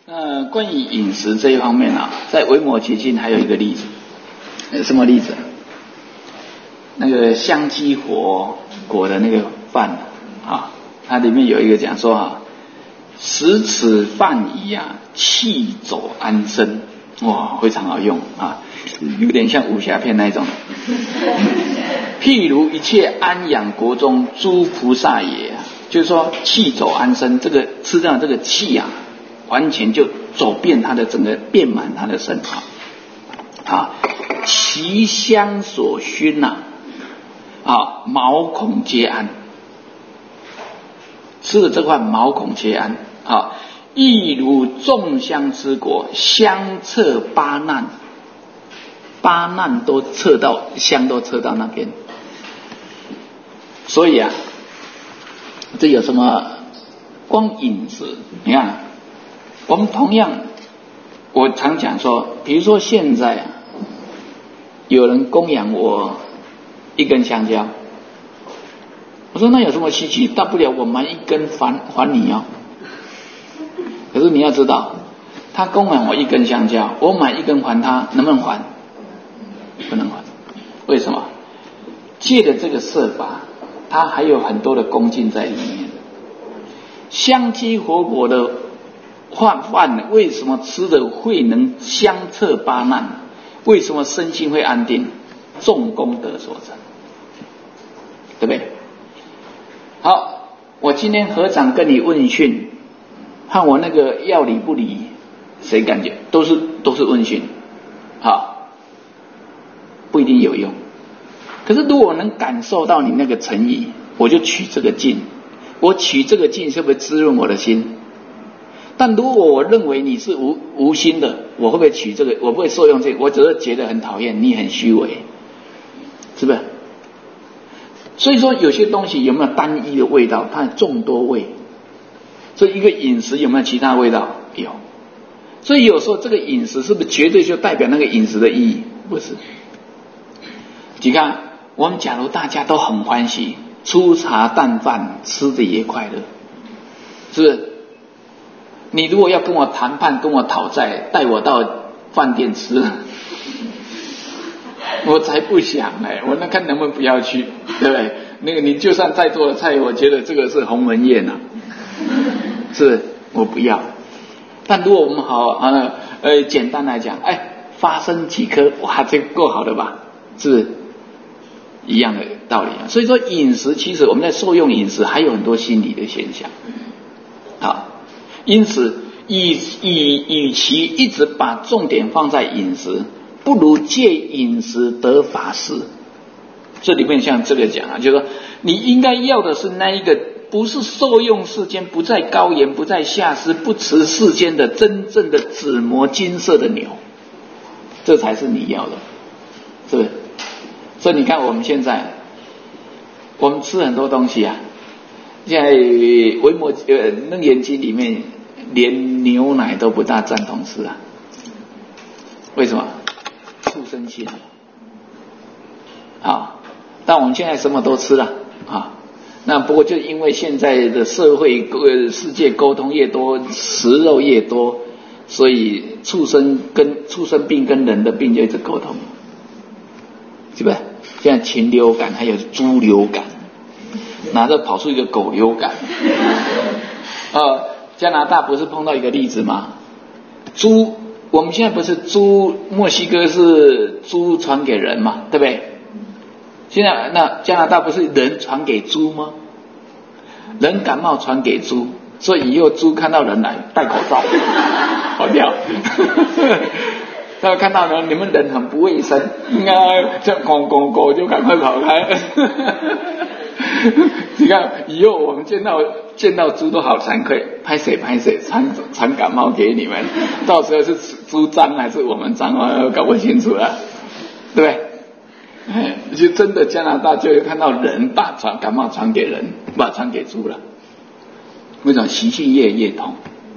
关于饮食这一方面啊，在维摩诘经还有一个例子，什么例子？那个香积火果的那个饭啊，它里面有一个讲说啊，食此饭宜啊，气走安身，哇，非常好用啊，有点像武侠片那一种。譬如一切安养国中诸菩萨也，就是说气走安身，这个吃掉这个气啊，完全就走遍他的整个，遍满他的身啊，其香所熏呐，啊，毛孔皆安，吃了这块毛孔皆安啊，亦如众香之果，香彻八难，八难都测到，香都测到那边。所以啊，这有什么光饮食？你看，我们同样，我常讲说，比如说现在啊，有人供养我一根香蕉，我说那有什么稀奇？大不了我买一根还你哦。可是你要知道，他供养我一根香蕉，我买一根还他，能不能还？不能还。为什么？借的这个设法，它还有很多的恭敬在里面。香积火果的饭为什么吃的会能香彻八难？为什么身心会安定？众功德所成，对不对？好，我今天合掌跟你问讯，和我那个要理不理，谁感觉都是问讯，好，不一定有用。可是如果我能感受到你那个诚意，我就取这个劲，我取这个劲是不是滋润我的心？但如果我认为你是无心的，我会不会取这个？我不会受用这个，我只是觉得很讨厌，你很虚伪，是不是？所以说有些东西有没有单一的味道？它有众多味。所以一个饮食有没有其他味道？有。所以有时候这个饮食是不是绝对就代表那个饮食的意义？不是。你看，我们假如大家都很欢喜，粗茶淡饭，吃的也快乐，是不是？你如果要跟我谈判，跟我讨债，带我到饭店吃，我才不想我那看能不能不要去，对不对？那个你就算再做的菜，我觉得这个是鸿门宴啊，是我不要。但如果我们好简单来讲，发生几颗，哇，这个够好的吧？是不是一样的道理啊？所以说饮食，其实我们在受用饮食还有很多心理的现象。好，因此与其一直把重点放在饮食，不如借饮食得法事。这里面像这个讲啊，就是说你应该要的是那一个不是受用世间，不在高岩，不在下施，不持世间的真正的紫磨金色的牛，这才是你要的，是不是？所以你看我们现在我们吃很多东西啊，现在楞严经里面连牛奶都不大赞同吃啊，为什么？畜生性啊！但我们现在什么都吃了啊。那不过就因为现在的社会世界沟通越多，食肉越多，所以畜生病跟人的病就一直沟通，是不是？现在禽流感还有猪流感，拿着跑出一个狗流感。加拿大不是碰到一个例子吗？猪，我们现在不是猪，墨西哥是猪传给人嘛，对不对？现在那加拿大不是人传给猪吗？人感冒传给猪，所以以后猪看到人来戴口罩，跑掉。他看到呢，你们人很不卫生，应该这狗就赶快跑开。你看以后我们见到猪都好惭愧，拍谁传感冒给你们，到时候是猪脏还是我们脏，我搞不清楚了，对不对？就真的加拿大就有看到人把感冒传给人，把传给猪了。为什么？习性越同，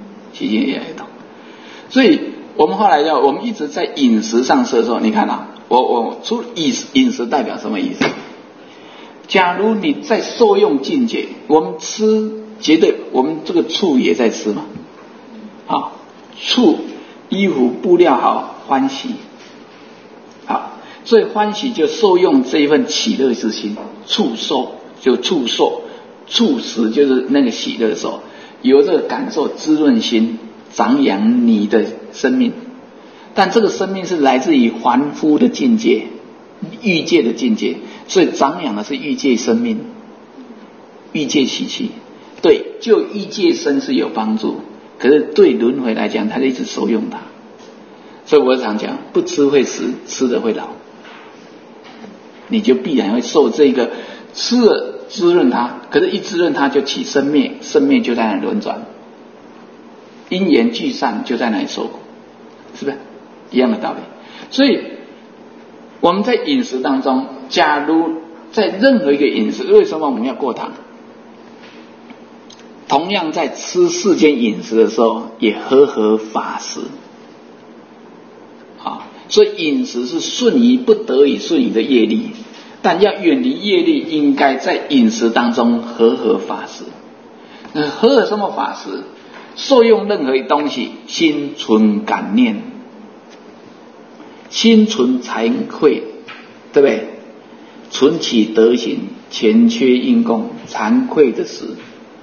所以我们后来我们一直在饮食上摄受。你看啊，我出饮食代表什么意思？假如你在受用境界，我们吃绝对，我们这个醋也在吃嘛， 处衣服布料好，欢喜。好，所以欢喜就受用这一份喜乐之心，触受就触受，触食就是那个喜乐的时候，由这个感受滋润心，长养你的生命。但这个生命是来自于凡夫的境界，欲界的境界，所以长养的是欲界生命，欲界习气。对，就欲界生是有帮助，可是对轮回来讲，它一直受用它。所以我常讲，不吃会死，吃了会老，你就必然会受这个吃了滋润它，可是一滋润它就起生灭，生灭就在那里轮转，因缘聚散就在那里受苦，是不是一样的道理？所以我们在饮食当中，假如在任何一个饮食，为什么我们要过糖？同样在吃世间饮食的时候，也合法食。所以饮食是顺于不得已顺于的业力，但要远离业力，应该在饮食当中合法食。合什么法食？受用任何东西，心存感念，心存惭愧，对不对？存起德行，前缺因供，惭愧的食。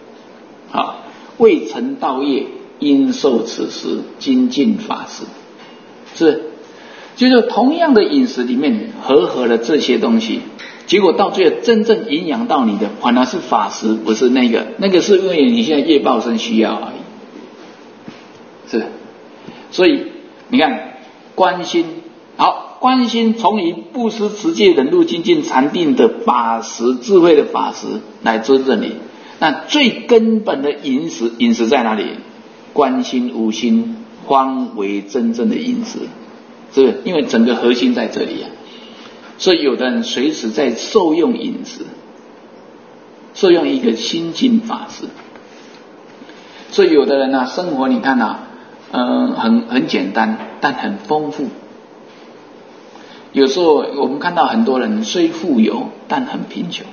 未成道业，应受此食，精进法食。是，就是同样的饮食里面合了这些东西，结果到最后真正营养到你的，反而是法食，不是那个是因为你现在业报生需要而已。是，所以你看观心，好，观心从于布施、持戒、忍辱、精进、禅定的法食、智慧的法食来尊正你。那最根本的饮食在哪里？观心无心，方为真正的饮食，是不是？因为整个核心在这里啊。所以有的人随时在受用饮食，受用一个心境法食。所以有的人啊，生活你看啊，很简单，但很丰富。有时候我们看到很多人虽富有，但很贫穷。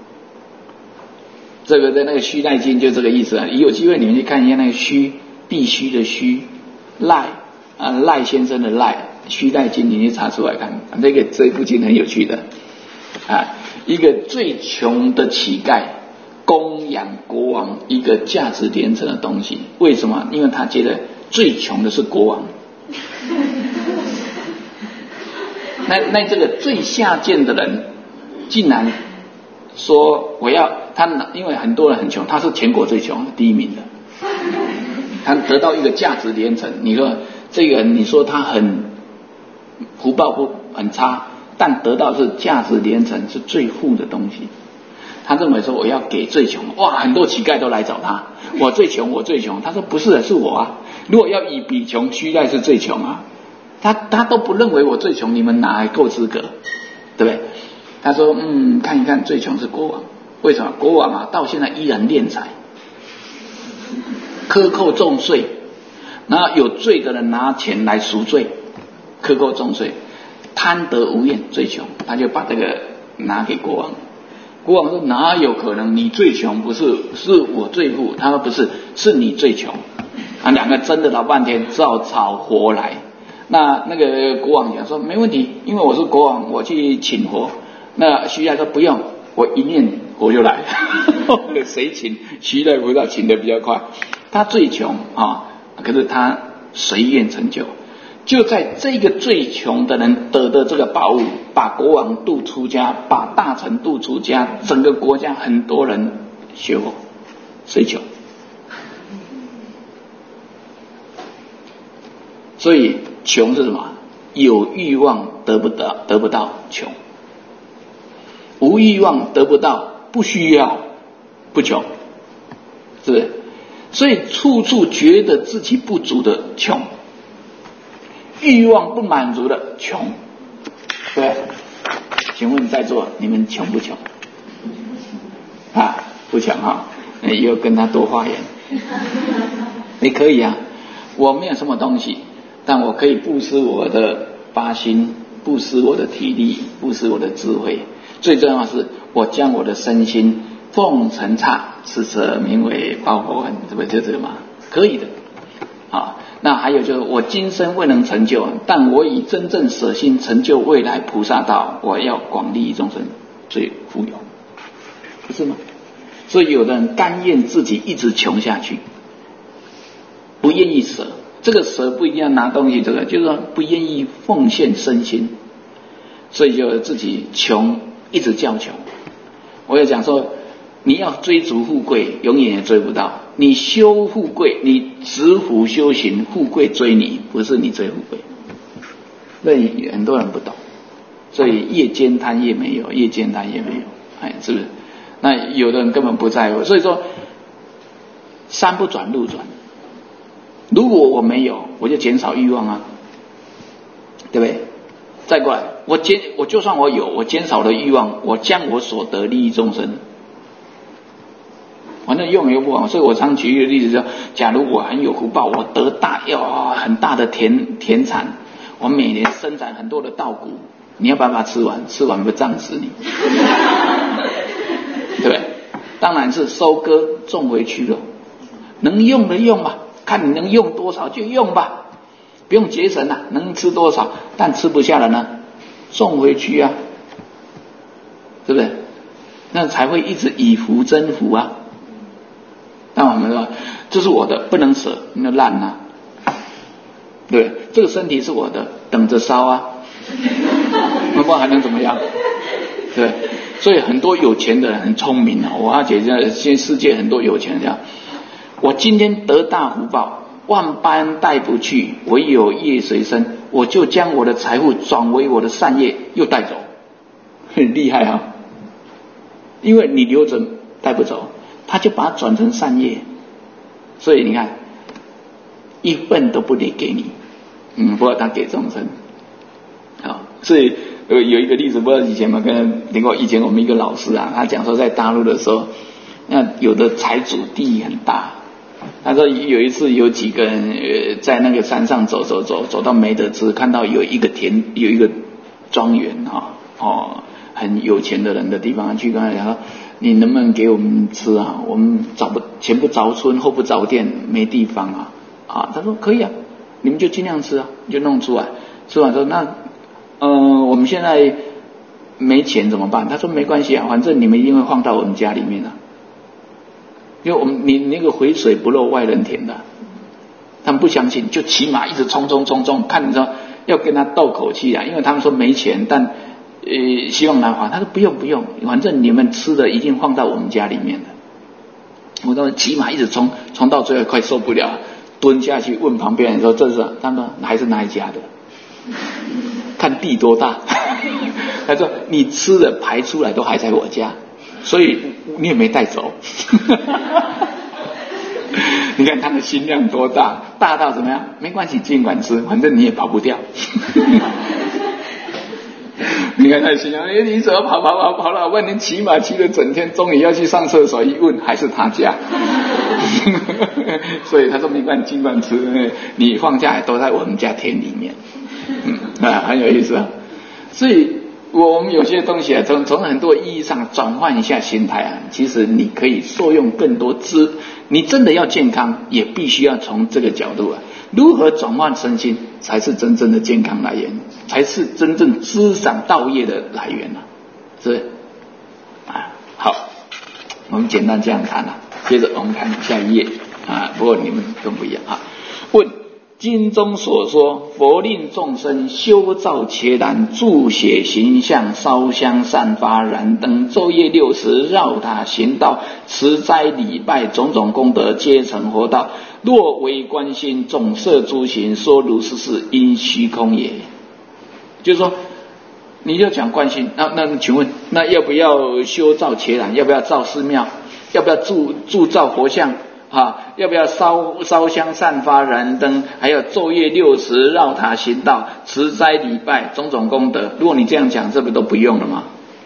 这个在那个须赖经就这个意思啊。有机会你们去看一下那个须，必须的须，赖先生的赖，须赖经你去查出来看，这一部经很有趣的啊。一个最穷的乞丐供养国王一个价值连城的东西，为什么？因为他觉得最穷的是国王。那这个最下贱的人竟然说我要他，因为很多人很穷，他是全国最穷第一名的，他得到一个价值连城。你说这个人，你说他很福报不很差，但得到是价值连城，是最富的东西。他认为说我要给最穷，哇，很多乞丐都来找他，我最穷，我最穷。他说不是的，是我啊。如果要以比穷，须赖是最穷啊。他都不认为我最穷，你们哪还够资格，对不对？他说看一看，最穷是国王。为什么？国王啊到现在依然敛财，克扣重税，然后有罪的人拿钱来赎罪，克扣重税，贪得无厌，最穷。他就把这个拿给国王。国王说哪有可能，你最穷，不是，是我最富。他说不是，是你最穷。两个争了老半天，只好吵活来。那个国王讲说没问题，因为我是国王，我去请活。那须赖说不用，我一念我就来。谁请？须赖菩萨请的比较快。他最穷啊，可是他随愿成就。就在这个最穷的人得的这个宝物，把国王渡出家，把大臣渡出家，整个国家很多人学佛，谁穷？所以穷是什么？有欲望得不到穷，无欲望得不到不需要不穷，是不是？所以处处觉得自己不足的穷，欲望不满足的穷，对？请问在座你们穷不穷？不穷哈，以后跟他多发言。你可以啊，我没有什么东西，但我可以布施我的发心，布施我的体力，布施我的智慧。最重要的是，我将我的身心奉承刹，是名为报佛恩，这不就这个吗？可以的啊。 那还有就是我今生未能成就，但我以真正舍心成就未来菩萨道，我要广利益众生，最富有，不是吗？所以有的人甘愿自己一直穷下去，不愿意舍。这个舍不一定要拿东西，这个就是说不愿意奉献身心，所以就自己穷，一直较穷。我也讲说，你要追逐富贵，永远也追不到。你修富贵，你直苦修行，富贵追你，不是你追富贵。所以很多人不懂，所以越兼贪越没有，越兼贪越没有，哎，是不是？那有的人根本不在乎，所以说山不转路转。如果我没有，我就减少欲望啊，对不对？再过来，我就算我有，我减少了欲望，我将我所得利益众生，反正用也不完。所以我常举一个例子说，假如我很有福报，我得很大的田产，我每年生产很多的稻谷，你要把它吃完，吃完不胀死你，对不对？当然是收割种回去了，能用的用吧。看你能用多少就用吧，不用节省啊，能吃多少，但吃不下了呢，送回去啊，对不对？那才会一直以福增福啊。那我们说这是我的，不能舍，那烂啊，对不对？这个身体是我的，等着烧啊，那不然还能怎么样？对，所以很多有钱的人很聪明啊，我发觉现在世界很多有钱人这样。我今天得大福报，万般带不去，唯有业随身，我就将我的财富转为我的善业，又带走，很厉害啊！因为你留着带不走，他就把它转成善业，所以你看，一份都不得给你，不过他给众生，啊，所以有一个例子，不知道以前有没有跟听过？以前我们一个老师啊，他讲说在大陆的时候，那有的财主地很大。他说有一次有几个人在那个山上走到没得吃，看到有一个庄园很有钱的人的地方，去跟他讲说，你能不能给我们吃啊？我们前不着村后不着店，没地方啊。他说可以啊，你们就尽量吃啊，就弄出来。吃完之后，那我们现在没钱怎么办？他说没关系啊，反正你们一定会放到我们家里面啊。因为你那个肥水不漏外人田的，他们不相信，就骑马一直冲，看你说要跟他斗口气啊，因为他们说没钱，但希望来还。他说不用，反正你们吃的一定放到我们家里面的。我说骑马一直冲到最后快受不了，蹲下去问旁边人说这是，他们说还是哪一家的？看地多大。他说你吃的排出来都还在我家。所以你也没带走。你看他的心量多大，大到怎么样？没关系，尽管吃，反正你也跑不掉。你看他的心量，你怎么跑了万年，骑马骑了整天，终于要去上厕所，一问还是他家。所以他说没关系，尽管吃，你放假都在我们家田里面。很有意思啊。所以我们有些东西啊，从很多意义上转换一下心态啊，其实你可以受用更多你真的要健康，也必须要从这个角度啊，如何转换身心，才是真正的健康来源，才是真正滋长道业的来源啊，是不是？好，我们简单这样谈啊，接着我们看下一页啊，不过你们更不一样啊。问。经中所说，佛令众生修造伽蓝，注写形象，烧香散发燃灯，昼夜60绕塔行道，持斋礼拜，种种功德皆成佛道。若为观心，总摄诸行，说如是事，因虚空也。就是说，你就讲观心，那请问，那要不要修造伽蓝？要不要造寺庙？要不要铸造佛像？要不要烧香散发燃灯，还有昼夜60绕塔行道，持斋礼拜，种种功德？如果你这样讲，这不都不用了吗？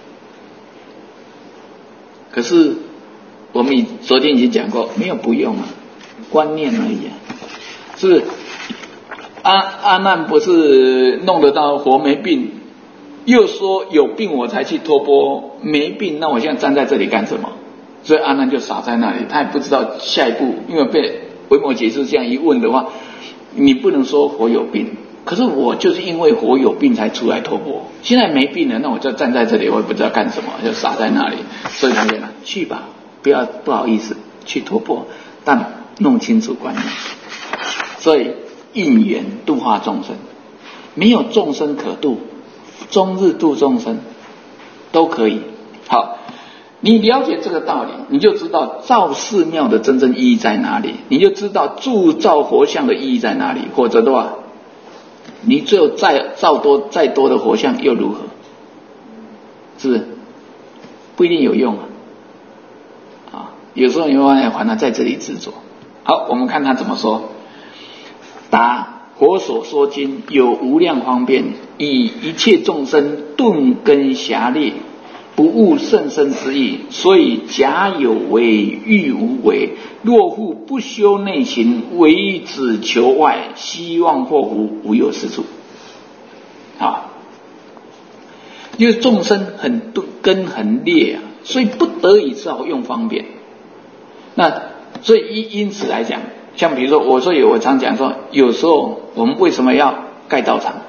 可是我们昨天已经讲过，没有不用啊，观念而已啊。是不是阿难不是弄得到佛没病，又说有病我才去托钵，没病那我现在站在这里干什么？所以阿难就傻在那里，他也不知道下一步，因为被维摩诘师这样一问的话， 你不能说佛有病，可是我就是因为佛有病才出来托钵，现在没病了，那我就站在这里，我也不知道干什么，就傻在那里。所以他讲去吧，不好意思去托钵，但弄清楚观念。所以因缘度化众生，没有众生可度，终日度众生都可以。好，你了解这个道理，你就知道造寺庙的真正意义在哪里，你就知道铸造佛像的意义在哪里。或者的话，你只有再多的佛像又如何？是不是？不一定有用啊！有时候你会发现，反而在这里执着。好，我们看他怎么说。答：佛所说经有无量方便，以一切众生顿根狭劣，不悟甚深之意，所以假有为欲无为。若复不修内行，唯只求外，希望祸福无有是处。因为众生很根很劣所以不得已只好用方便。那所以因此来讲，像比如说我常讲说，有时候我们为什么要盖道场？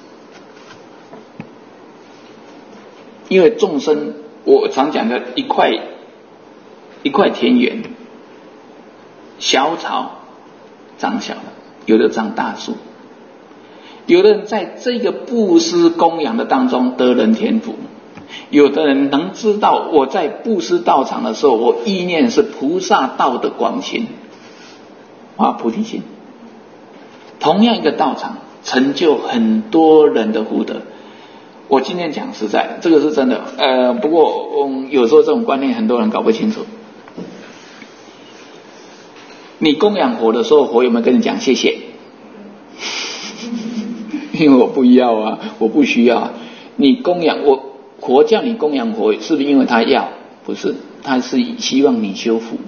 因为众生，我常讲的一块田园，小草长小的，有的长大树，有的人在这个布施供养的当中得人天福，有的人能知道我在布施道场的时候，我意念是菩萨道的广心菩提心。同样一个道场，成就很多人的福德。我今天讲实在，这个是真的。不过有时候这种观念很多人搞不清楚。你供养佛的时候，佛有没有跟你讲谢谢？因为我不要我不需要。你供养我，佛叫你供养佛，是不是因为他要？不是，他是希望你修福。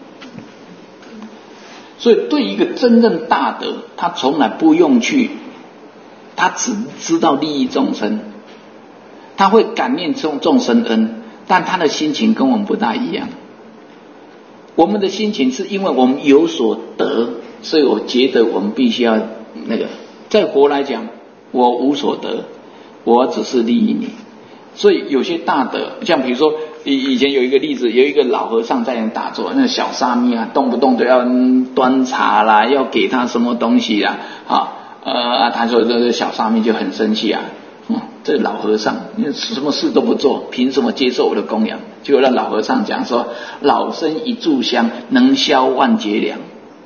所以对一个真正大德，他从来不用去，他只知道利益众生，他会感念众生恩，但他的心情跟我们不大一样。我们的心情是因为我们有所得，所以我觉得我们必须要在佛来讲，我无所得，我只是利益你。所以有些大德，像比如说以前有一个例子，有一个老和尚在那打坐，那个小沙弥动不动都要端茶啦，要给他什么东西他说这个小沙弥就很生气这老和尚什么事都不做，凭什么接受我的供养？结果那老和尚讲说，老僧一炷香能消万劫粮，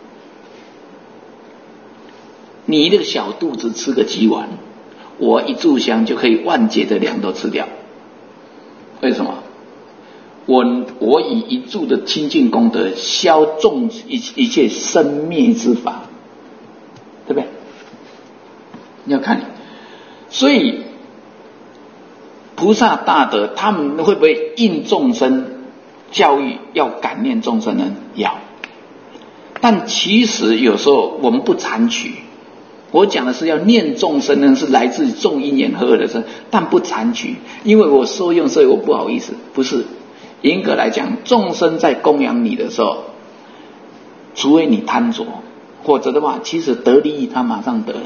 你那个小肚子吃个几碗，我一炷香就可以万劫的粮都吃掉。为什么？我以一炷的清净功德消众一切生灭之法，对不对？你要看你，所以菩萨大德他们会不会应众生教育要感念众生呢？要。但其实有时候我们不残取，我讲的是要念众生呢，是来自众因缘和合的生，但不残取，因为我受用，所以我不好意思。不是，严格来讲，众生在供养你的时候，除非你贪着，或者的话，其实得利益他马上得了。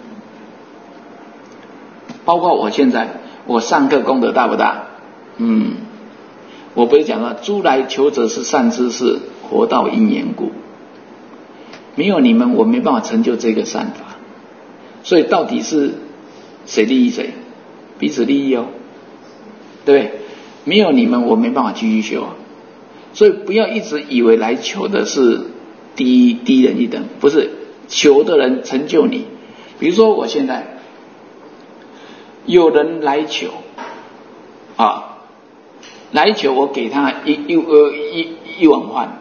包括我现在，我上课功德大不大？我不是讲了，诸来求者是善知识，活道因缘故。没有你们，我没办法成就这个善法。所以到底是谁利益谁？彼此利益对不对？没有你们，我没办法继续修所以不要一直以为来求的是低人一等，不是，求的人成就你。比如说我现在有人来求来求我给他一碗饭，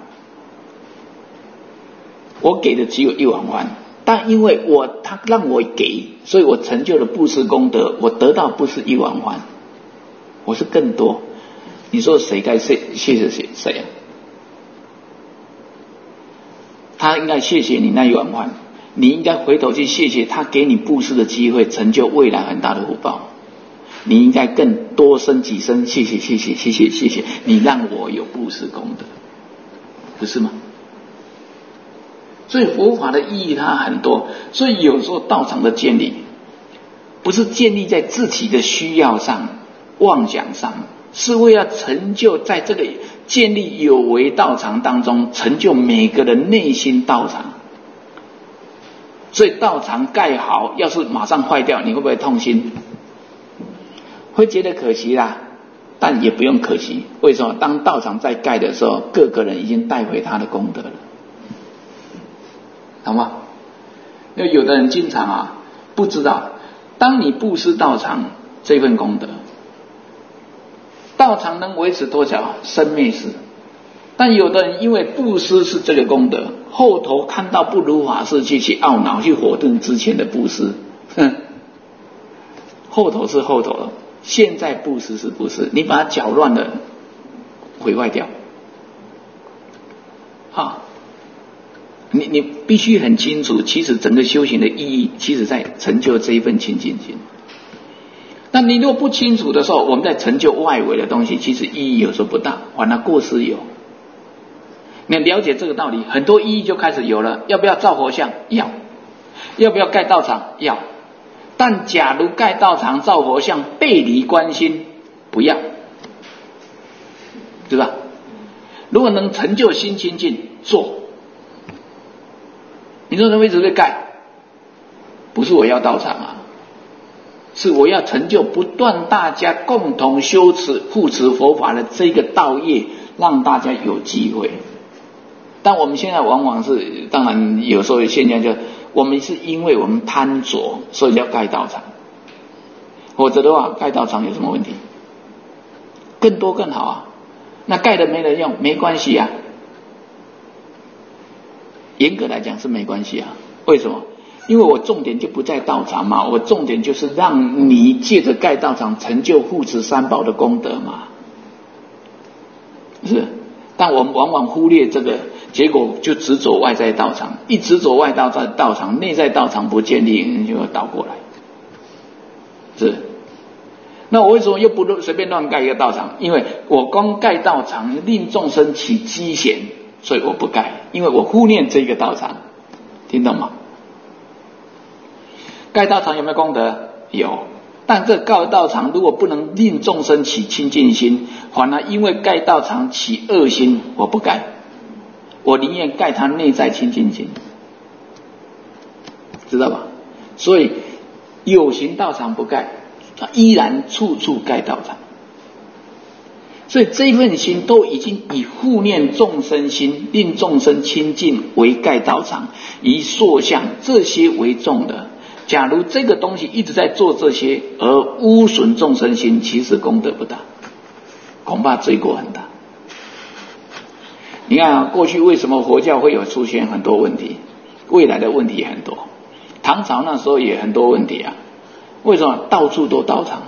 我给的只有一碗饭，但因为他让我给，所以我成就了布施功德，我得到不是一碗饭，我是更多。你说谁该谢谢谁他应该谢谢你那一碗饭，你应该回头去谢谢他给你布施的机会，成就未来很大的福报。你应该更多生几生，谢谢你让我有布施功德，不是吗？ 所以佛法的意义它很多，所以有时候道场的建立不是建立在自己的需要上、妄想上，是为了成就在这个建立有为道场当中，成就每个人内心道场。所以道场盖好，要是马上坏掉，你会不会痛心？会觉得可惜啦，但也不用可惜。为什么？当道场在盖的时候，各个人已经带回他的功德了，好吗？因为有的人经常不知道，当你布施道场这份功德，道场能维持多少？生灭世。但有的人因为布施是这个功德，后头看到不如法师去懊恼，去否定之前的布施，后头是后头了，现在布施是布施，你把它搅乱了，毁坏掉。你必须很清楚，其实整个修行的意义，其实在成就这一份清净心。那你如果不清楚的时候，我们在成就外围的东西，其实意义有时候不大，反而过失有。你了解这个道理，很多意义就开始有了。要不要造佛像？要。要不要盖道场？要。但假如盖道场造佛像背离观心，不要，对吧？如果能成就心清净，做。你说为什么会盖？不是我要道场是我要成就不断大家共同修持护持佛法的这个道业，让大家有机会。但我们现在往往是，当然有时候现象就我们是因为我们贪着，所以要盖道场，否则的话盖道场有什么问题？更多更好那盖的没人用没关系严格来讲是没关系为什么？因为我重点就不在道场嘛，我重点就是让你借着盖道场成就护持三宝的功德嘛，是。但我们往往忽略这个，结果就只走外在道场，一直走外道场，内在道场不建立，就会倒过来。是。那我为什么又不随便乱盖一个道场？因为我光盖道场令众生起积嫌，所以我不盖，因为我忽略这个道场，听懂吗？盖道场有没有功德？有。但这盖道场如果不能令众生起清净心，反而因为盖道场起恶心，我不盖，我宁愿盖他内在清净心，知道吧？所以有形道场不盖，他依然处处盖道场。所以这份心都已经以护念众生心，令众生清净为盖道场，以塑像这些为重的。假如这个东西一直在做这些，而污损众生心，其实功德不大，恐怕罪过很大。你看过去为什么佛教会有出现很多问题，未来的问题很多。唐朝那时候也很多问题为什么？到处都道场，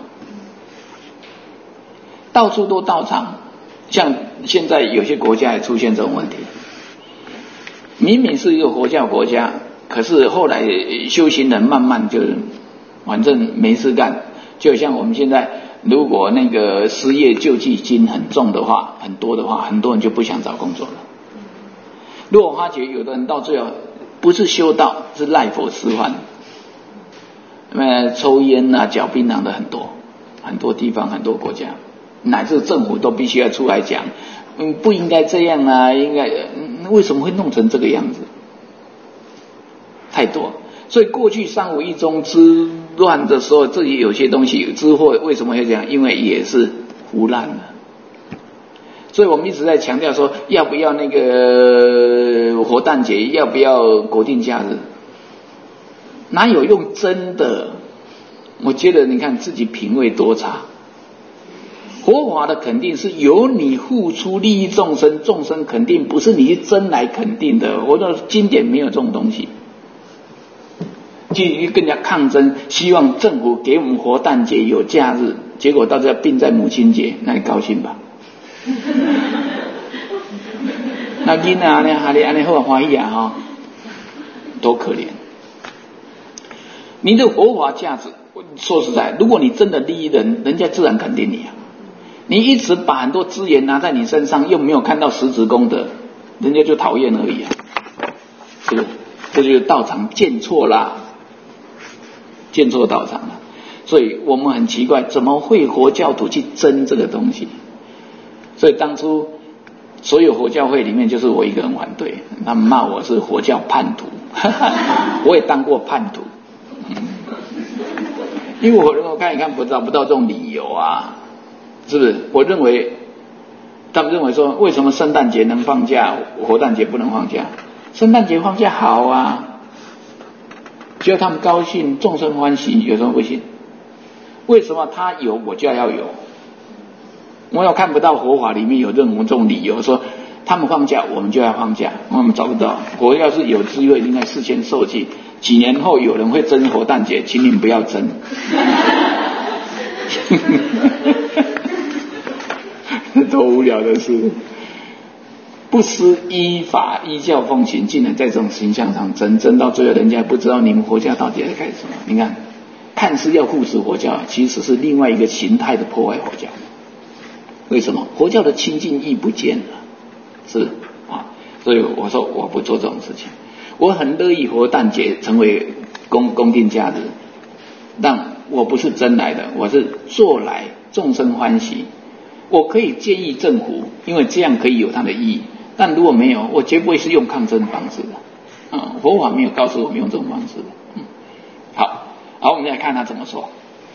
到处都道场。像现在有些国家也出现这种问题，明明是一个佛教国家，可是后来修行人慢慢就反正没事干，就像我们现在如果那个失业救济金很重的话，很多的话，很多人就不想找工作了。如果发觉有的人到最后不是修道，是赖佛吃饭，抽烟嚼槟榔的很多，很多地方很多国家，乃至政府都必须要出来讲，不应该这样应该为什么会弄成这个样子？太多。所以过去三武一宗之乱的时候，这里有些东西之后为什么会这样？因为也是胡乱了。所以我们一直在强调说，要不要那个活诞节，要不要国定假日？哪有用真的？我觉得你看自己品味多差。佛法的肯定是由你付出利益众生，众生肯定不是你真来肯定的。我的经典没有这种东西。就更加抗争，希望政府给我们活诞节有假日，结果到这并在母亲节，那你高兴吧？那囡仔安尼好欢喜多可怜！你的佛法价值，说实在，如果你真的利益人，人家自然肯定你你一直把很多资源拿在你身上，又没有看到实质功德，人家就讨厌而已是不是？这就是道场建错啦，建错道场了。所以我们很奇怪，怎么会佛教徒去争这个东西？所以当初所有佛教会里面，就是我一个人反对，他们骂我是佛教叛徒，我也当过叛徒，因为我看一看找不到这种理由啊，是不是？我认为他们认为说，为什么圣诞节能放假，佛诞节不能放假？圣诞节放假好啊，只要他们高兴，众生欢喜，有什么不行？为什么他有我就要有？我又看不到佛法里面有任何这种理由说他们放假我们就要放假，我们找不到。我要是有机会应该事先受记，几年后有人会争佛诞节，请你们不要争。多无聊的事，不思依法依教奉行，竟然在这种形象上争到最后，人家不知道你们佛教到底在干什么。你看，看似要护持佛教，其实是另外一个形态的破坏佛教。为什么？佛教的清净意不见了，是啊，所以我说我不做这种事情。我很乐意佛诞节成为公定假日，但我不是争来的，我是做来众生欢喜。我可以建议政府，因为这样可以有它的意义，但如果没有，我绝不会是用抗争方式的。佛法没有告诉我们用这种方式的。好，我们来看他怎么说。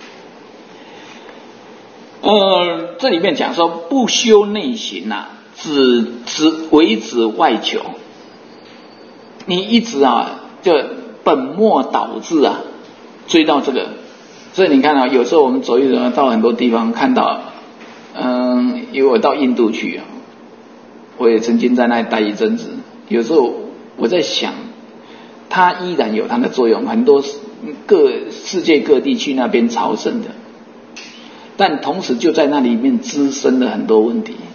这里面讲说不修内行啊，唯止外求。你一直就本末倒置啊，追到这个。所以你看有时候我们走一走到很多地方看到，因为我到印度去啊，我也曾经在那里待一阵子。有时候我在想，它依然有它的作用，很多世界各地去那边朝圣的。但同时就在那里面滋生了很多问题，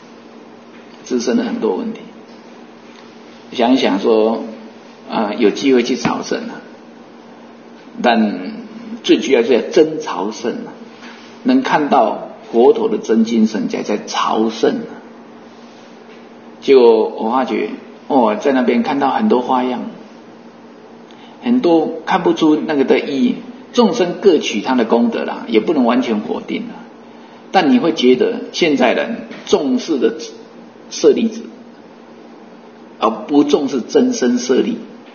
想一想说，有机会去朝圣啊，但最主要是要真朝圣啊，能看到佛陀的真精神在朝圣啊。结果我发觉，在那边看到很多花样，很多看不出那个的意义。众生各取他的功德啦，也不能完全否定啦。但你会觉得现在人重视的舍利子，而不重视真身舍利，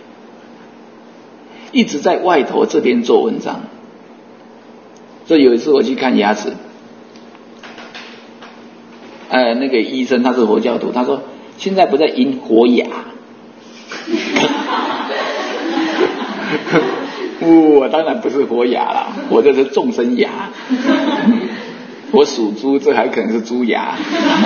一直在外头这边做文章。所以有一次我去看牙齿，那个医生他是佛教徒，他说现在不在迎活牙。我当然不是活牙啦，我这是众生牙。我属猪，这还可能是猪牙。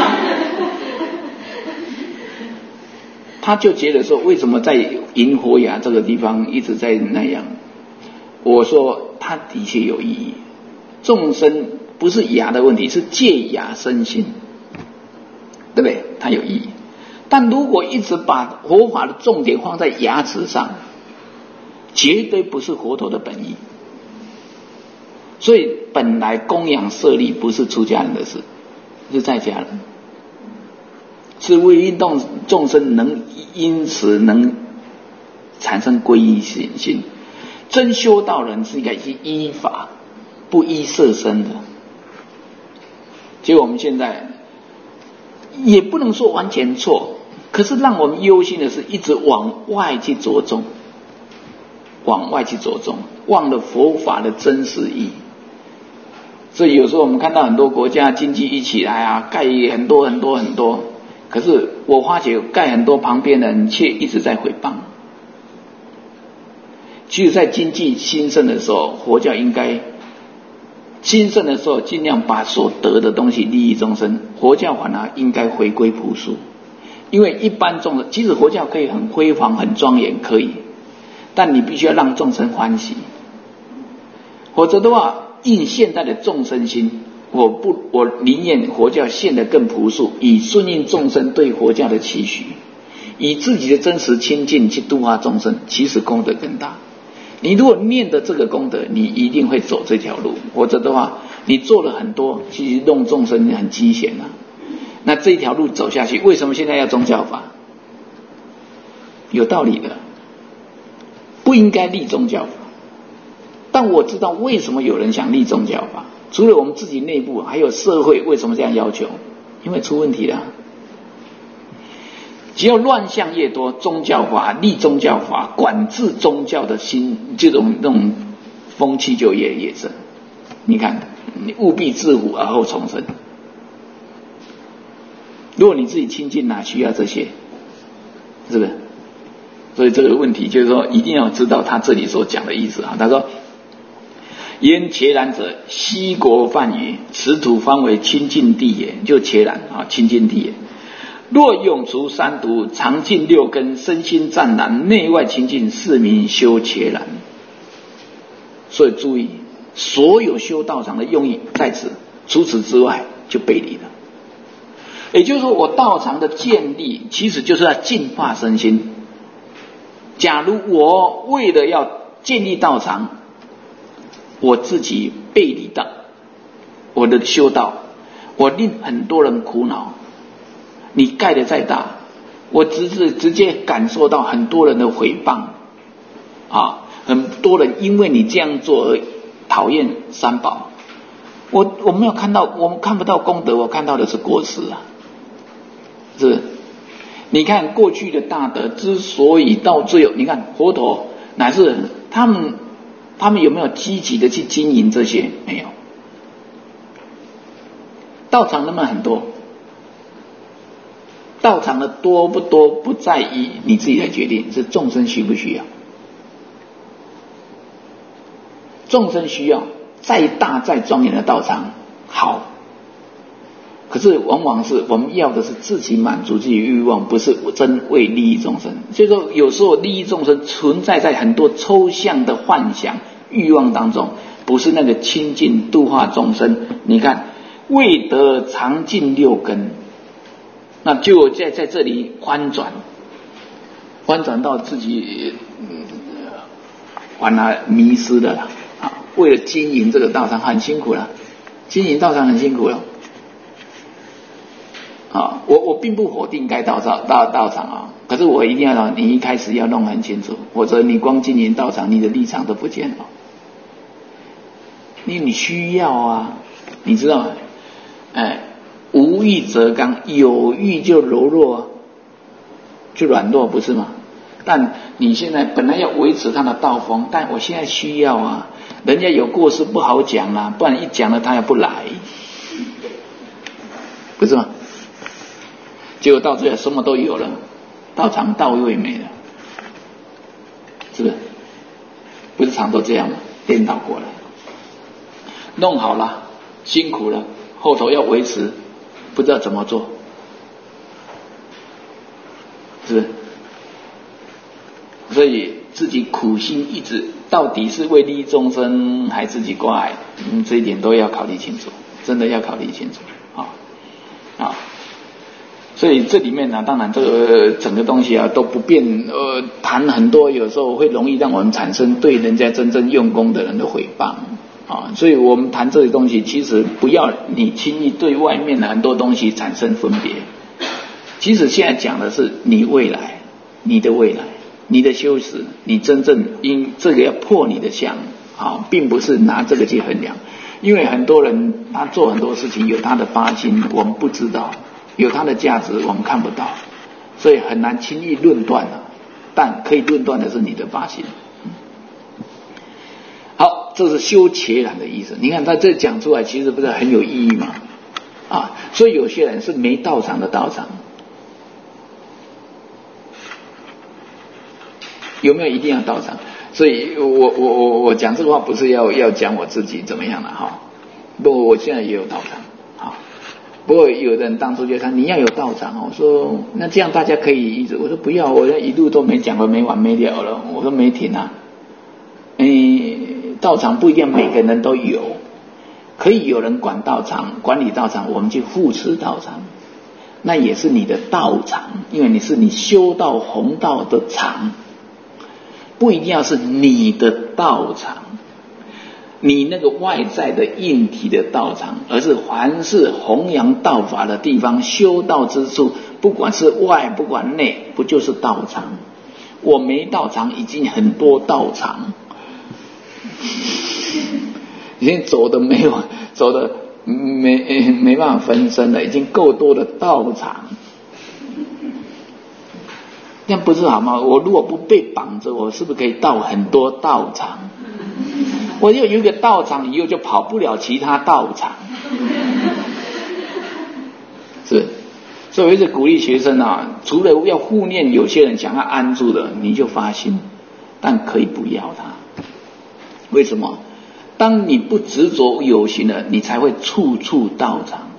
他就觉得说，为什么在银活牙这个地方一直在那样？我说它的确有意义。众生不是牙的问题，是借牙生心，对不对？它有意义。但如果一直把佛法的重点放在牙齿上，绝对不是佛陀的本意。所以本来供养舍利不是出家人的事，是在家人，是为运动众生能因此能产生皈依心。真修道人是应该依法不依色身的。结果我们现在也不能说完全错，可是让我们忧心的是一直往外去着重，忘了佛法的真实意义。所以有时候我们看到很多国家经济一起来盖很多，可是我发觉盖很多旁边的人却一直在毁谤。其实在经济兴盛的时候，佛教应该兴盛的时候尽量把所得的东西利益众生，佛教反而应该回归朴素。因为一般众生，即使佛教可以很辉煌很庄严，可以，但你必须要让众生欢喜，否则的话应现代的众生心，我宁愿佛教现得更朴素，以顺应众生对佛教的期许，以自己的真实清净去度化众生，其实功德更大。你如果念的这个功德，你一定会走这条路，否则的话你做了很多，其实弄众生很危险啊。那这条路走下去，为什么现在要宗教法？有道理的。 不应该立宗教法。但我知道为什么有人想立宗教法，除了我们自己内部，还有社会为什么这样要求？因为出问题了。只要乱象越多，宗教法、立宗教法、管制宗教的这种风气就越盛。你看，你务必自苦而后重生。如果你自己亲近，哪需要这些？是不是？所以这个问题就是说，一定要知道他这里所讲的意思啊。他说：“焉伽蓝者，西国梵语，此土方为清净地也。”就伽蓝啊，清净地也。若永除三毒，常净六根，身心湛然，内外清净，是名修伽蓝。所以注意，所有修道场的用意在此，除此之外就背离了。也就是说，我道场的建立，其实就是要净化身心。假如我为了要建立道场，我自己背离到我的修道，我令很多人苦恼。你盖得再大，我直接感受到很多人的诽谤啊，很多人因为你这样做而讨厌三宝。我没有看到，我们看不到功德，我看到的是过失啊。是，你看过去的大德之所以到最后，你看佛陀乃至他们有没有积极的去经营这些？没有。道场那么很多。道场的多不多不在于你自己来决定，是众生需不需要。众生需要，再大再庄严的道场好，可是往往是我们要的是自己满足自己欲望，不是真为利益众生。所以说有时候利益众生存在在很多抽象的幻想欲望当中，不是那个清净度化众生。你看未得常净六根，那就在这里翻转到自己反而迷失了啦。为了经营这个道场很辛苦了，经营道场很辛苦了。我并不否定该道场啊，可是我一定要让你一开始要弄很清楚，否则你光经营道场，你的立场都不见了。因为你需要啊，你知道吗？无欲则刚，有欲就柔弱，就软弱，不是吗？但你现在本来要维持他的道风，但我现在需要啊，人家有过失不好讲啊，不然一讲了他也不来，不是吗？结果到最后什么都有了，道场道位没了，是不是？不是常都这样吗？颠倒过来，弄好了，辛苦了，后头要维持，不知道怎么做，是不是？所以自己苦心一直，到底是为利益众生，还自己挂碍？这一点都要考虑清楚，真的要考虑清楚啊！所以这里面呢，当然这个整个东西啊都不便谈很多，有时候会容易让我们产生对人家真正用功的人的诽谤啊。所以我们谈这些东西，其实不要你轻易对外面的很多东西产生分别。其实现在讲的是你未来，你的未来。你的修持，你真正因这个要破你的相并不是拿这个去衡量。因为很多人他做很多事情有他的发心，我们不知道，有他的价值我们看不到，所以很难轻易论断了。但可以论断的是你的发心。好，这是修伽蓝的意思。你看他这讲出来，其实不是很有意义吗？所以有些人是没道场的道场。有没有一定要道场？所以我讲这个话不是要讲我自己怎么样了不过我现在也有道场不过有的人当初就说你要有道场，我说那这样大家可以一直，我说不要，我一路都没讲了，没完没了了，我说没停啊。道场不一定每个人都有，可以有人管道场，管理道场，我们去护持道场，那也是你的道场，因为你修道弘道的场。不一定要是你的道场，你那个外在的硬体的道场，而是凡是弘扬道法的地方，修道之处，不管是外不管内，不就是道场？ 我没道场已经很多道场，已经走的没办法分身了，已经够多的道场。这样不是好吗？我如果不被绑着，我是不是可以到很多道场？我就有一个道场，以后就跑不了其他道场，是。所以我一直鼓励学生啊，除了要护念有些人想要安住的，你就发心，但可以不要它。为什么？当你不执着有形了，你才会处处道场，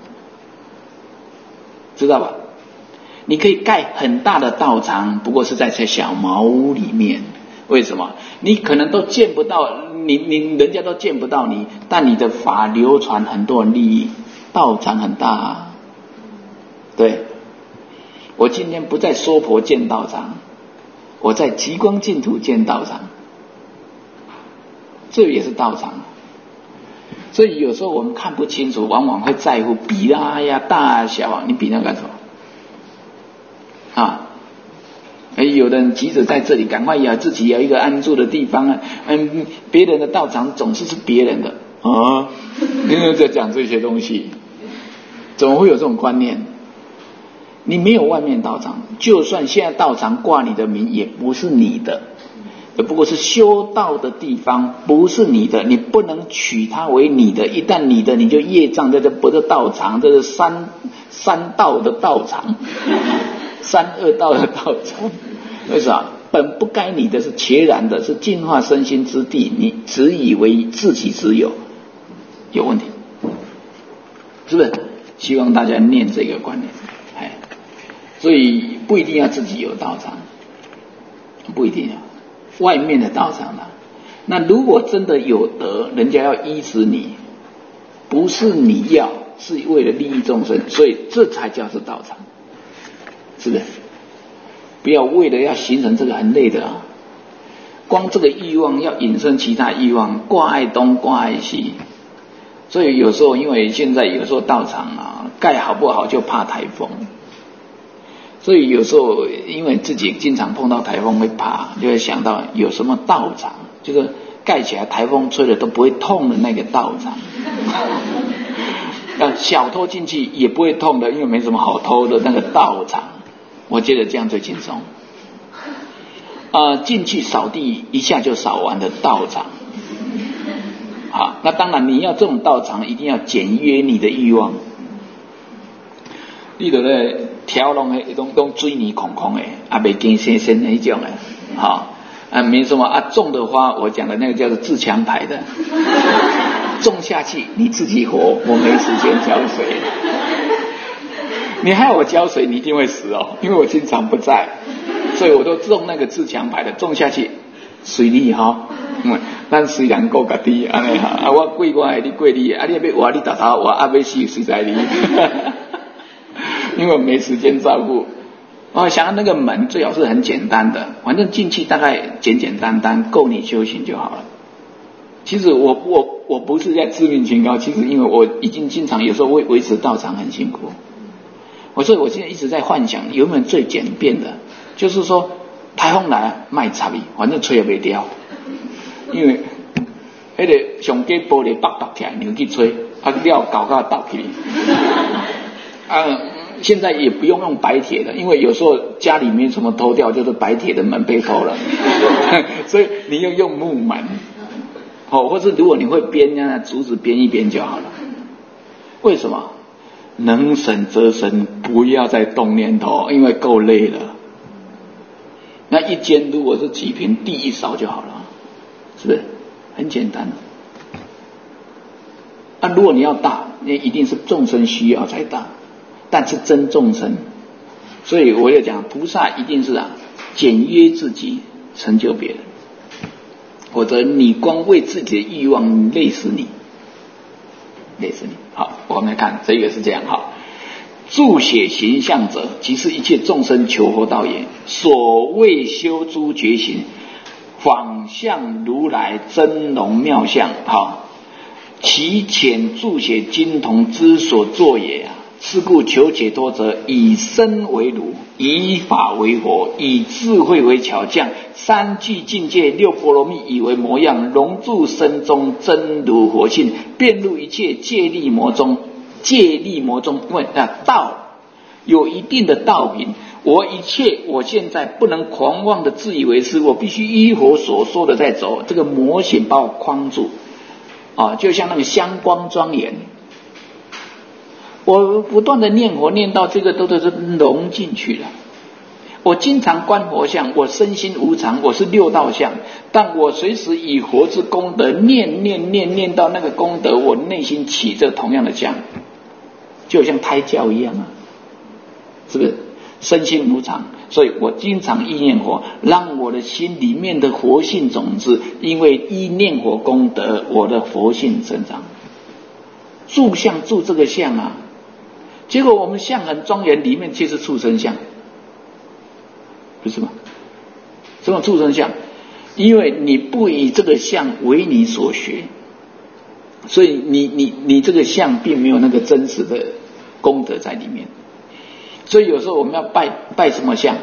知道吧？你可以盖很大的道场，不过是在这小茅屋里面。为什么？你可能都见不到你人家都见不到你，但你的法流传很多人利益，道场很大啊。对，我今天不在娑婆建道场，我在极光净土建道场，这也是道场。所以有时候我们看不清楚，往往会在乎比啦呀大小啊，你比那干什么？啊，有的人急着在这里赶快要自己有一个安住的地方啊，别人的道场总是别人的啊，你有在讲这些东西，怎么会有这种观念？你没有外面道场，就算现在道场挂你的名，也不是你的，只不过是修道的地方，不是你的，你不能取它为你的。一旦你的，你就业障，这不是道场，这是三道的道场。三恶道的道场，为什么？本不该你的，是截然的，是净化身心之地，你只以为自己只有，有问题，是不是？希望大家念这个观念，所以不一定要自己有道场，不一定要外面的道场啦。那如果真的有德，人家要依止你，不是你要，是为了利益众生，所以这才叫是道场。是不是？不要为了要形成这个很累的啊，光这个欲望要引申其他欲望，挂碍东挂碍西。所以有时候因为现在有时候道场啊盖好不好就怕台风，所以有时候因为自己经常碰到台风会怕，就会想到有什么道场，就是盖起来台风吹了都不会痛的那个道场。小偷进去也不会痛的，因为没什么好偷的那个道场。我觉得这样最轻松。进去扫地一下就扫完的道场。好，那当然你要这种道场，一定要简约你的欲望。你就咧条龙的都水泥空空的，没金先生那种的，好没什么种的花，我讲的那个叫做自强牌的，种下去你自己活，我没时间浇水。你害我浇水，你一定会死哦，因为我经常不在，所以我都种那个自强牌的，种下去水利哈，咱虽然顾家己安尼哈，我贵我的，你贵你的，你要活你打打我，要死谁在你，因为我没时间照顾。我想那个门最好是很简单的，反正进去大概简简单单，够你修行就好了。其实我不是在自命清高，其实因为我已经经常有时候维持道场很辛苦。所以我现在一直在幻想有没有最简便的，就是说台风来卖插你，反正吹也没掉，因为那个上街玻璃北倒起来，你去吹，料搞到倒起现在也不用白铁的，因为有时候家里面什么偷掉，就是白铁的门被偷了，所以你用木门，或是如果你会编那竹子编一编就好了。为什么？能省则省，不要再动念头，因为够累了。那一间如果是几坪，地一扫就好了，是不是？很简单。如果你要大，那一定是众生需要才大，但是真众生。所以我要讲，菩萨一定是简约自己，成就别人，否则你光为自己的欲望累死你。好，我们来看这个是这样。好，注写形象者，即是一切众生求佛道也。所谓修诸觉行，仿像如来真容妙相。好，其浅注写金铜之所作也。 是故求解脱者，以身为炉，以法为火，以智慧为巧匠，三具境界六波罗蜜以为模样，融入身中，真如活性，遍入一切戒力魔中。戒力魔中，因为道有一定的道品，我现在不能狂妄的自以为是，我必须依佛所说的在走，这个魔性把我框住啊，就像那个香光庄严，我不断的念佛念到这个都是融进去了。我经常观佛像，我身心无常，我是六道相，但我随时以佛之功德念到那个功德，我内心起着同样的像，就像胎教一样啊，是不是？身心无常，所以我经常意念佛，让我的心里面的佛性种子，因为依念佛功德，我的佛性增长。住相住这个相啊，结果我们相很庄严，里面却是畜生相。不是吗？什么畜生相？因为你不以这个相为你所学，所以你这个相并没有那个真实的功德在里面。所以有时候我们要拜什么相？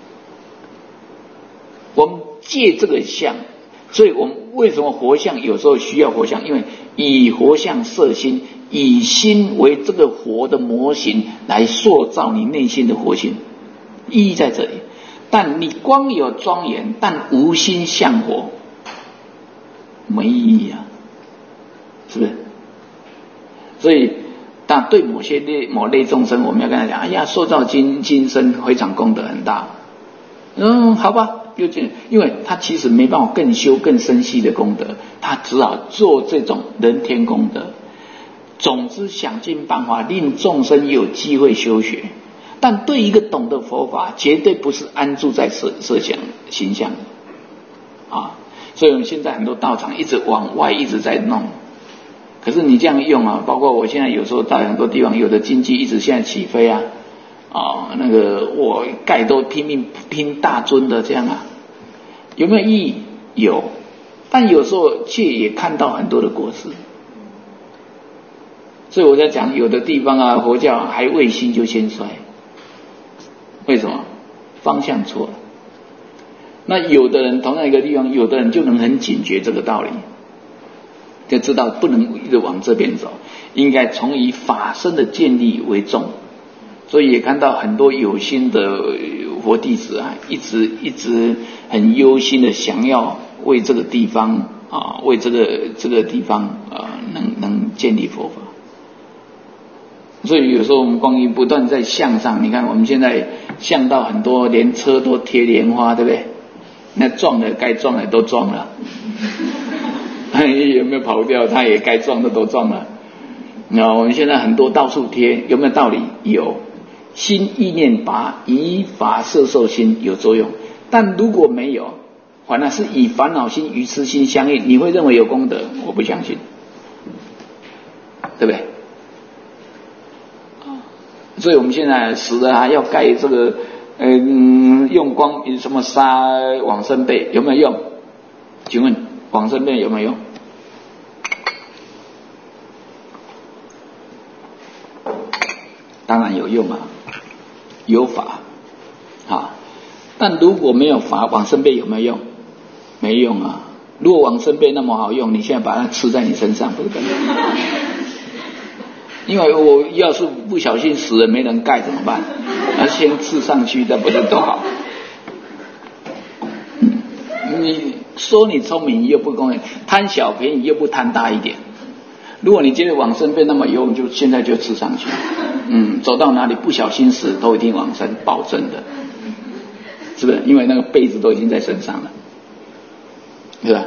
我们借这个相，所以我们为什么活相有时候需要活相？因为以活相摄心，以心为这个活的模型来塑造你内心的活性，意义在这里。但你光有庄严，但无心向佛，没意义啊，是不是？所以，但对某类众生，我们要跟他讲：哎呀，塑造今生非常功德很大。好吧，就这样，因为他其实没办法更修更深细的功德，他只好做这种人天功德。总之，想尽办法令众生有机会修学。但对一个懂得佛法，绝对不是安住在设想形象啊！所以我们现在很多道场一直往外一直在弄，可是你这样用啊，包括我现在有时候到很多地方，有的经济一直现在起飞啊，那个我盖都拼大尊的这样啊，有没有意义？有，但有时候却也看到很多的过失。所以我在讲，有的地方啊，佛教还未兴就先衰。为什么？方向错了。那有的人同样一个地方，有的人就能很警觉这个道理，就知道不能一直往这边走，应该从以法身的建立为重。所以也看到很多有心的佛弟子啊，一直很忧心的想要为这个地方啊，为这个地方能建立佛法。所以有时候我们光阴不断在向上，你看我们现在向到很多连车都贴莲花，对不对？那撞的该撞的都撞了，有没有跑掉？他也该撞的都撞了。我们现在很多到处贴，有没有道理？有，心意念拔，以法摄受心有作用。但如果没有，反而是以烦恼心、愚痴心相应，你会认为有功德？我不相信，对不对？所以我们现在死了还要盖这个用光什么沙往生被有没有用？请问往生被有没有用？当然有用啊，有法啊。但如果没有法，往生被有没有用？没用啊。如果往生被那么好用，你现在把它吃在你身上，不是更好？因为我要是不小心死了没人盖怎么办？先刺上去，那不是多好？你说你聪明又不公平，贪小便宜又不贪大一点。如果你觉得往生被那么有用，就现在就刺上去。走到哪里不小心死都一定往生，保证的，是不是？因为那个被子都已经在身上了，对吧？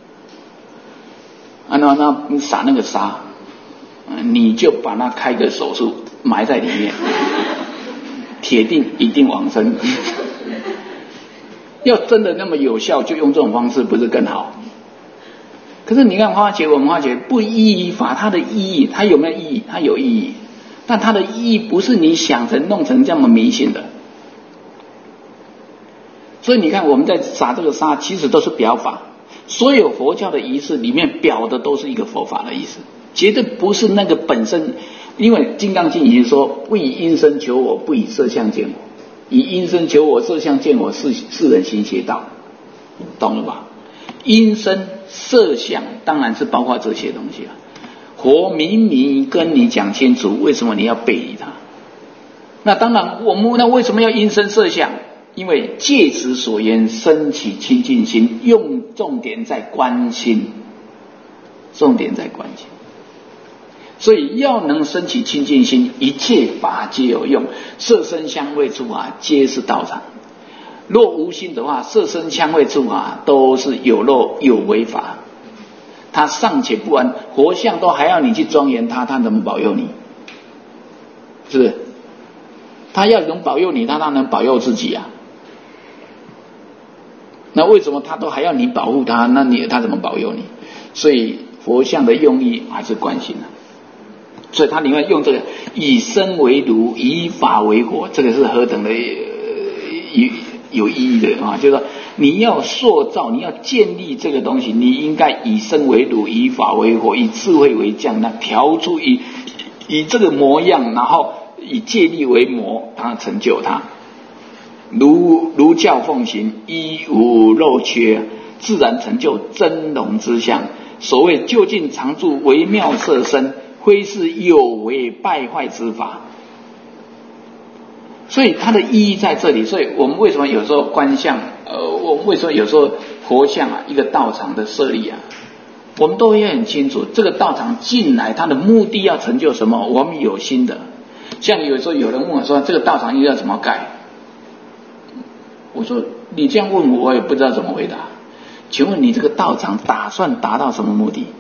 那撒那个沙。你就把它开个手术埋在里面，铁定一定往生。要真的那么有效，就用这种方式，不是更好？可是你看我们化解不依法，它的意义，它有没有意义？它有意义，但它的意义不是你想成弄成这么迷信的。所以你看我们在撒这个沙，其实都是表法，所有佛教的仪式里面表的都是一个佛法的意思。绝对不是那个本身因为《金刚经》已经说，不以因身求我，不以色相见我。以因身求我，色相见我，是人行邪道，懂了吧？因身色相当然是包括这些东西了。佛明明跟你讲清楚，为什么你要背离它？那当然，那为什么要因身色相？因为借此所言生起清净心，用重点在观心，重点在观心。所以要能生起清净心，一切法皆有用，色声香味触法皆是道场。若无心的话，色声香味触法都是有漏有为法，他尚且不安，活相都还要你去庄严他怎么保佑你？是不是？他要能保佑你，他当然能保佑自己啊。那为什么他都还要你保护他？那他怎么保佑你？所以佛像的用意还是观心啊。所以他宁愿用这个以身为炉，以法为火，这个是何等的有意义的啊！就是说你要塑造，你要建立这个东西，你应该以身为炉，以法为火，以智慧为酱，那调出以这个模样，然后以戒力为模，然后成就它。如教奉行，一无漏缺，自然成就真容之相。所谓究竟常住微妙色身，非是有为败坏之法。所以它的意义在这里。所以我们为什么有时候观相，我们为什么有时候佛像啊，一个道场的设立啊，我们都会很清楚，这个道场进来，它的目的要成就什么，我们有心的。像有时候有人问我说，这个道场要怎么盖？我说你这样问我也不知道怎么回答。请问你这个道场打算达到什么目的？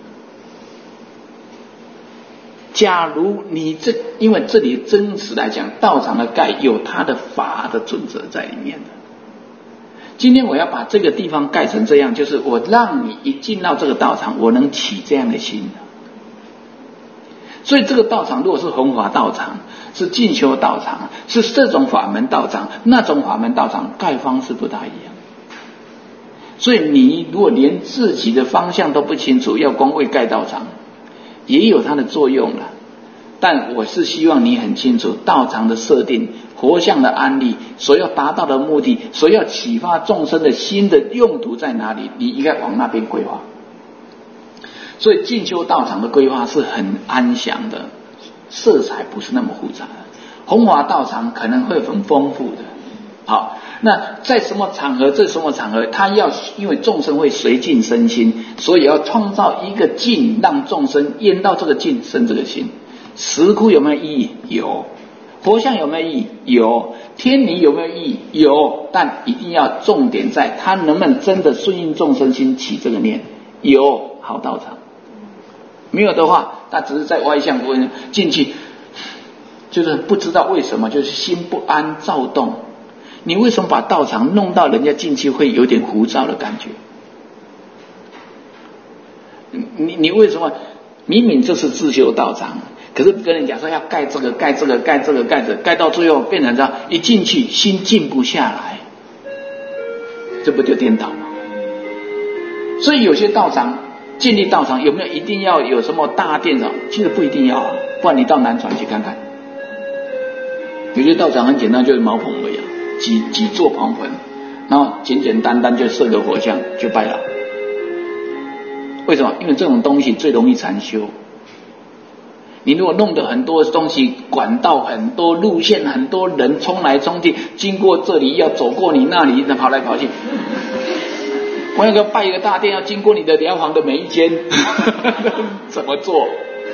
假如你因为这里真实来讲，道场的盖有它的法的准则在里面的。今天我要把这个地方盖成这样，就是我让你一进到这个道场，我能起这样的心的。所以这个道场如果是弘法道场，是进修道场，是这种法门道场，那种法门道场盖方式不大一样。所以你如果连自己的方向都不清楚，要光为盖道场也有它的作用了。但我是希望你很清楚道场的设定，活像的安立，所要达到的目的，所要启发众生的心的用途在哪里，你应该往那边规划。所以进修道场的规划是很安详的，色彩不是那么复杂的。弘法道场可能会很丰富的。好，那在什么场合，这什么场合，他要因为众生会随境生心，所以要创造一个境，让众生淹到这个境生这个心。石窟有没有意义？有。佛像有没有意义？有。天理有没有意义？有。但一定要重点在他能不能真的顺应众生心起这个念。有好道场，没有的话，他只是在外向部分进去，就是不知道为什么，就是心不安躁动。你为什么把道场弄到人家进去会有点浮躁的感觉？你为什么明明这是自修道场，可是跟人讲说要盖这个盖这个盖这个盖这个，盖到最后变成这样，一进去心静不下来，这不就颠倒吗？所以有些道场建立道场有没有一定要有什么大殿场？其实不一定要啊，不然你到南传去看看，有些道场很简单，就是茅棚而已啊，几座棚棚，然后简简单单就设个佛像就拜了。为什么？因为这种东西最容易禅修。你如果弄得很多东西，管道很多，路线很多，人冲来冲去，经过这里要走过你那里，跑来跑去。我要拜一个大殿，要经过你的寮房的每一间，怎么做？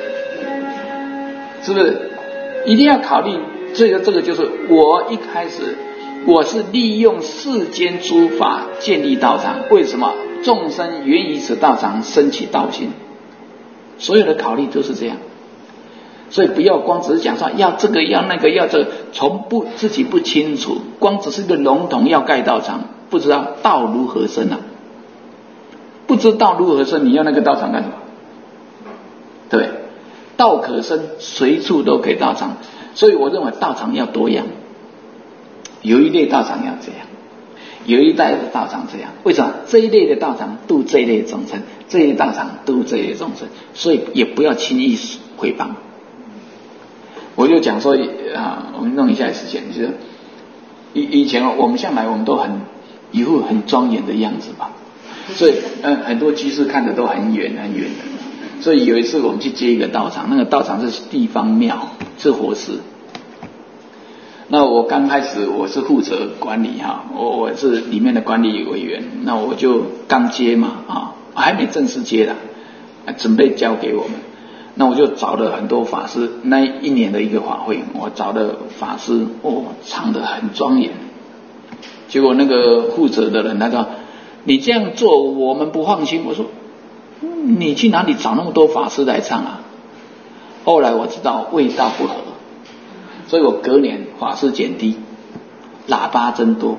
是不是？一定要考虑这个就是我一开始我是利用世间诸法建立道场，为什么？众生源于此道场生起道心，所有的考虑都是这样。所以不要光只是讲说要这个要那个要这个，自己不清楚，光只是个笼统要盖道场，不知道道如何生啊？不知道如何生，你要那个道场干什么？对，道可生，随处都可以道场。所以我认为道场要多样，有一类道场要这样，有一类的道场这样。为什么？这一类的道场度这一类的众生，这一类道场度这一类众生，所以也不要轻易毁谤。 我就讲说我们弄一下时间，就是以前我们向来我们都一副很庄严的样子吧，所以很多居士看的都很远很远的。所以有一次我们去接一个道场，那个道场是地方庙，是佛寺。那我刚开始我是负责管理我是里面的管理委员，那我就刚接嘛还没正式接啦，准备交给我们。那我就找了很多法师，那一年的一个法会，我找的法师唱得很庄严。结果那个负责的人他说：“你这样做我们不放心。”我说：“你去哪里找那么多法师来唱啊？”后来我知道味道不合，所以我隔年法师减低，喇叭增多，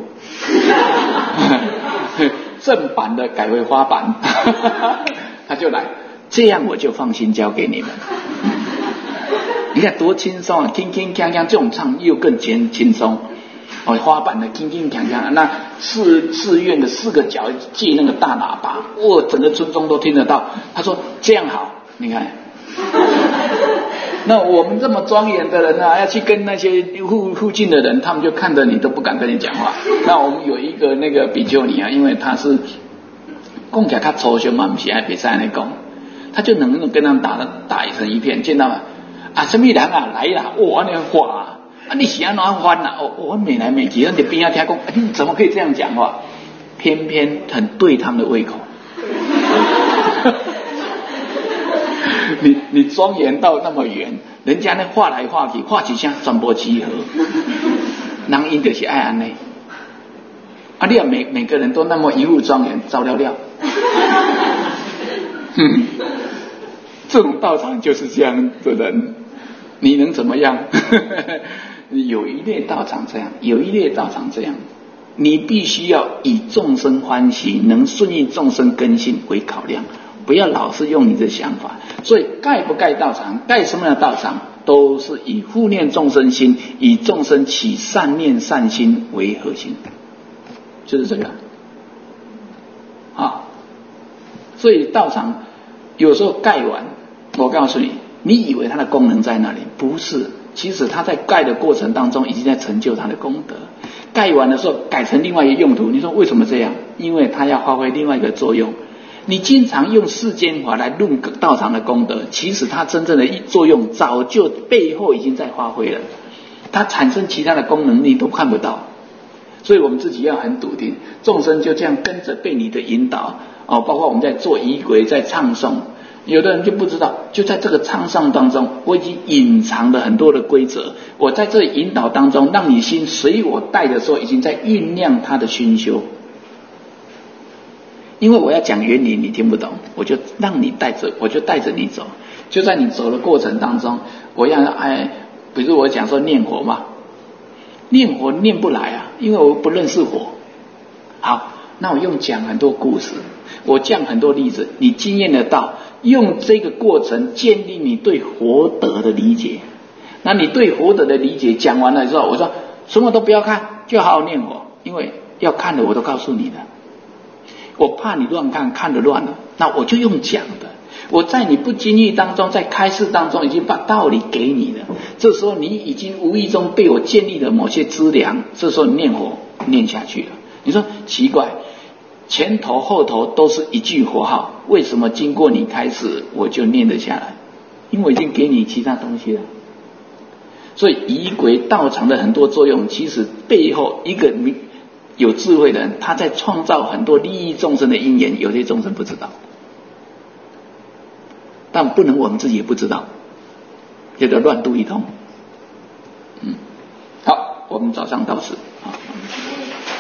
正版的改为花版，他就来。这样我就放心交给你们。你看多轻松啊，铿铿锵锵，这种唱又更轻松。花板的铿铿锵锵，那寺院的4个角借那个大喇叭，整个村庄都听得到。他说这样好，你看。那我们这么庄严的人要去跟那些附近的人，他们就看着你都不敢跟你讲话。那我们有一个那个比丘尼因为他是讲起来他抽象嘛，不是爱比赛那讲。他就能够跟他们打成一片，见到什么人来啦，那话你是要哪翻我美来美去，那你边听讲你怎么可以这样讲话？偏偏很对他们的胃口。你庄严到那么远，人家那话来话去，话几下转播集合，人因就是爱安内你每个人都那么一副庄严，照料料。这种道场就是这样的人，你能怎么样？有一类道场这样，有一类道场这样，你必须要以众生欢喜，能顺应众生根性为考量，不要老是用你的想法。所以盖不盖道场，盖什么样的道场，都是以护念众生心，以众生起善念善心为核心，就是这个所以道场有时候盖完，我告诉你，你以为它的功能在那里，不是，其实它在盖的过程当中已经在成就它的功德。盖完的时候改成另外一个用途，你说为什么这样？因为它要发挥另外一个作用。你经常用世间法来论道场的功德，其实它真正的作用早就背后已经在发挥了，它产生其他的功能你都看不到。所以我们自己要很笃定，众生就这样跟着被你的引导包括我们在做仪轨，在唱诵，有的人就不知道，就在这个唱诵当中，我已经隐藏了很多的规则，我在这引导当中，让你心随我带的时候，已经在酝酿它的熏修。因为我要讲原理你听不懂，我就让你带着，我就带着你走。就在你走的过程当中，我要比如我讲说念佛嘛，念佛念不来因为我不认识佛。好，那我用讲很多故事，我讲很多例子，你经验得到，用这个过程建立你对佛德的理解。那你对佛德的理解讲完了之后，我说什么都不要看，就好好念佛，因为要看的我都告诉你了。我怕你乱看，看得乱了，那我就用讲的。我在你不经意当中，在开示当中已经把道理给你了，这时候你已经无意中被我建立了某些资粮，这时候念佛念下去了。你说奇怪，前头后头都是一句佛号，为什么经过你开示我就念得下来？因为我已经给你其他东西了。所以仪轨道场的很多作用，其实背后一个有智慧的人，他在创造很多利益众生的因缘，有些众生不知道，但不能我们自己也不知道，就得乱度一通。好，我们早上到此。